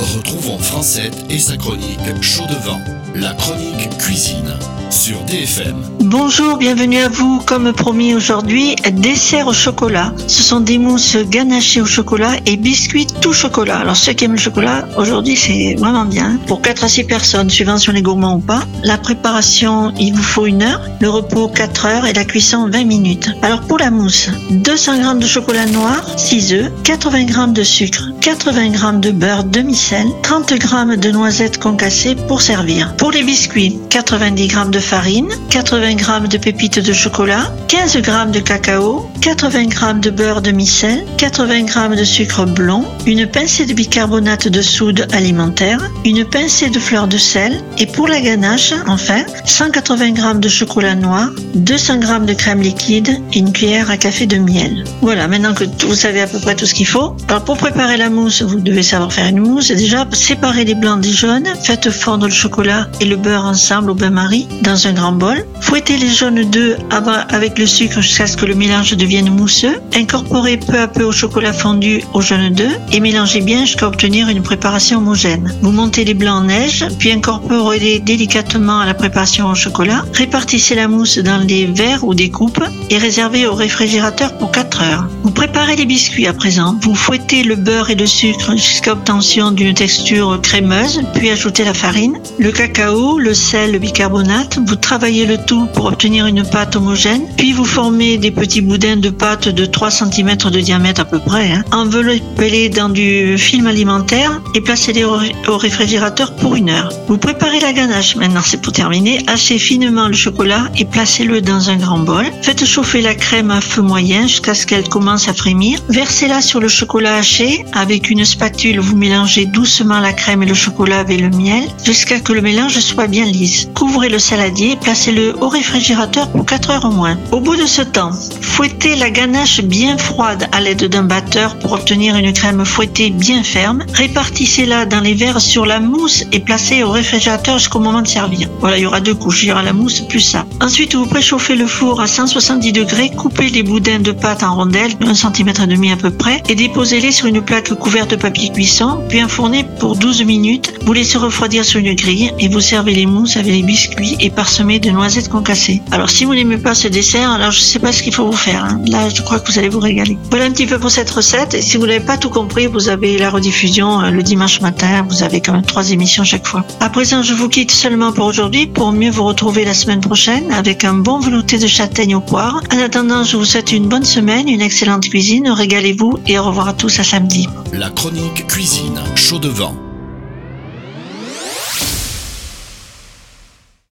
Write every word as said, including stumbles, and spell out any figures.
Retrouvons Francette et sa chronique Chaud devant, la chronique cuisine sur D F M. Bonjour, bienvenue à vous. Comme promis aujourd'hui, dessert au chocolat. Ce sont des mousses ganachées au chocolat et biscuits tout chocolat. Alors ceux qui aiment le chocolat, aujourd'hui c'est vraiment bien. Pour quatre à six personnes, suivant si on est gourmand ou pas. La préparation, il vous faut une heure, le repos quatre heures et la cuisson vingt minutes. Alors pour la mousse, deux cents grammes de chocolat noir, six œufs, quatre-vingts grammes de sucre, quatre-vingts grammes de beurre demi-sel, trente grammes de noisettes concassées pour servir. Pour les biscuits, quatre-vingt-dix grammes de farine, quatre-vingts grammes de pépites de chocolat, quinze grammes de cacao, quatre-vingts grammes de beurre demi-sel, quatre-vingts grammes de sucre blond, une pincée de bicarbonate de soude alimentaire, une pincée de fleur de sel et pour la ganache, enfin, cent quatre-vingts grammes de chocolat noir, deux cents grammes de crème liquide et une cuillère à café de miel. Voilà, maintenant que vous savez à peu près tout ce qu'il faut. Alors pour préparer la mousse, vous devez savoir faire une mousse. Déjà, séparez les blancs des jaunes, faites fondre le chocolat et le beurre ensemble au bain-marie dans un grand bol. Fouettez les jaunes d'œufs avec le sucre jusqu'à ce que le mélange devienne mousseux. Incorporez peu à peu au chocolat fondu aux jaunes d'œufs et mélangez bien jusqu'à obtenir une préparation homogène. Vous montez les blancs en neige, puis incorporez-les délicatement à la préparation au chocolat. Répartissez la mousse dans des verres ou des coupes et réservez au réfrigérateur pour quatre heures. Vous préparez les biscuits à présent. Vous fouettez le beurre et le sucre jusqu'à obtention d'une texture crémeuse, puis ajoutez la farine, le cacao, le sel, le bicarbonate. Vous travaillez le tout pour obtenir une pâte homogène, puis vous formez des petits boudins de pâte de trois centimètres de diamètre à peu près. Hein. Enveloppez-les dans du film alimentaire et placez-les au, au réfrigérateur pour une heure. Vous préparez la ganache, maintenant c'est pour terminer. Hachez finement le chocolat et placez-le dans un grand bol. Faites chauffer la crème à feu moyen jusqu'à ce qu'elle commence à frémir. Versez-la sur le chocolat haché. Avec une spatule, vous mélangez doucement la crème et le chocolat avec le miel jusqu'à ce que le mélange soit bien lisse. Couvrez le saladier et placez-le au réfrigérateur pour quatre heures au moins. Au bout de ce temps, fouettez la ganache bien froide à l'aide d'un batteur pour obtenir une crème fouettée bien ferme. Répartissez-la dans les verres sur la mousse et placez au réfrigérateur jusqu'au moment de servir. Voilà, il y aura deux couches, il y aura la mousse plus ça. Ensuite, vous préchauffez le four à cent soixante-dix degrés, coupez les boudins de pâte en rondelles, un centimètre et demi à peu près, et déposez-les sur une plaque couverte de papier cuisson, puis enfournez pour douze minutes. Vous laissez refroidir sur une grille et vous servez les mousses avec les biscuits et parsemés de noisettes concassées. Alors si vous n'aimez pas ce dessert, alors je ne sais pas ce qu'il faut vous faire. Hein. Là, je crois que vous allez vous régaler. Voilà un petit peu pour cette recette. Et si vous n'avez pas tout compris, vous avez la rediffusion euh, le dimanche matin. Vous avez quand même trois émissions chaque fois. À présent, je vous quitte seulement pour aujourd'hui pour mieux vous retrouver la semaine prochaine avec un bon velouté de châtaigne aux poires. En attendant, je vous souhaite une bonne semaine, une excellente cuisine. Régalez-vous et au revoir à tous à samedi. La chronique cuisine Chaud devant.